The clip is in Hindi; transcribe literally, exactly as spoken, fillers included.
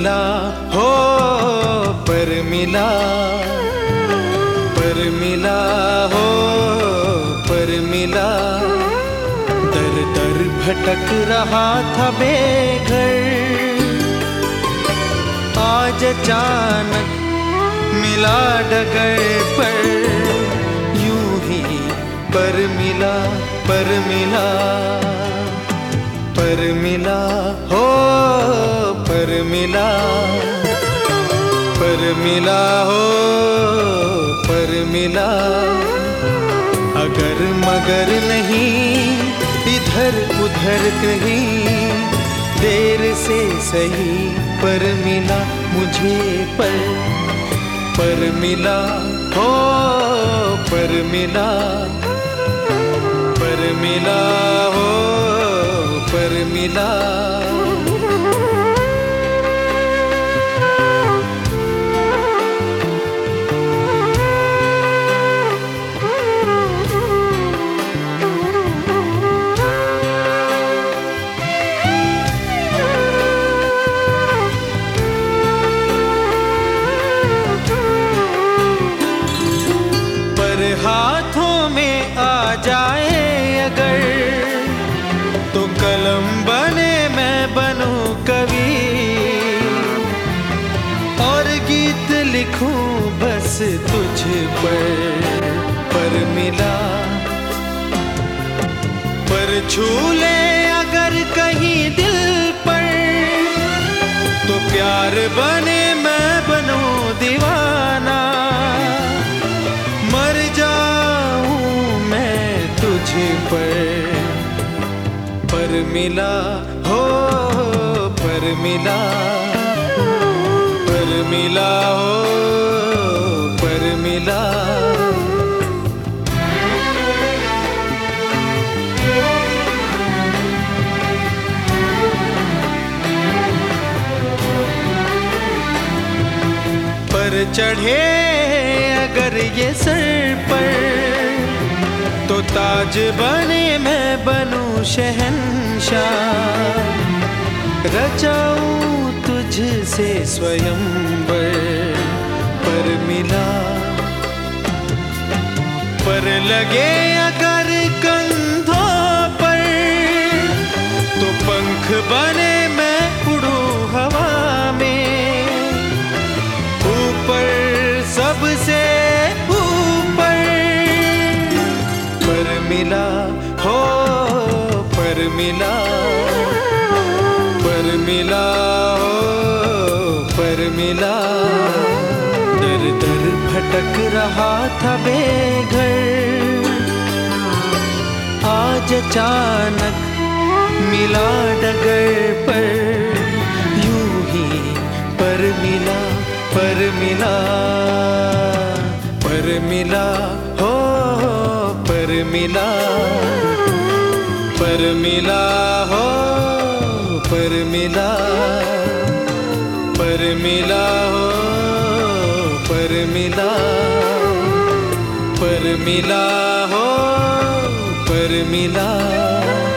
मिला हो पर मिला, पर मिला हो पर मिला। दर दर भटक रहा था बेघर, आज अचानक मिला डगर पर। यूं ही पर मिला, पर मिला, पर मिला हो पर मिला, पर मिला हो पर मिला। अगर मगर नहीं इधर उधर कहीं, देर से सही पर मिला मुझे पर। पर मिला हो पर मिला, पर मिला हो पर मिला। हाथों में आ जाए अगर, तो कलम बने मैं बनूं कवि, और गीत लिखूं बस तुझ पर। पर मिला, पर छू ले अगर कहीं दिल पर, तो प्यार बने मैं बनूं दीवाना। मर जाऊं मैं तुझ पर। पर मिला हो पर मिला, पर मिला हो पर मिला। पर चढ़े अगर ये सर पर, तो ताज बने मैं बनूं शहंशाह। रचाऊं तुझसे स्वयंवर। पर मिला, पर लगे अगर कंधों पर, तो पंख बने मैं उड़ूं हवा में। ऊपर सबसे ऊपर पर मिला हो पर मिला, पर मिला हो पर मिला। दर दर भटक रहा था बेघर, आज अचानक मिला डगर पर। यूं ही पर मिला, पर मिला, पर मिला हो पर मिला, पर मिला हो पर मिला, पर मिला हो पर मिला, पर मिला हो पर मिला।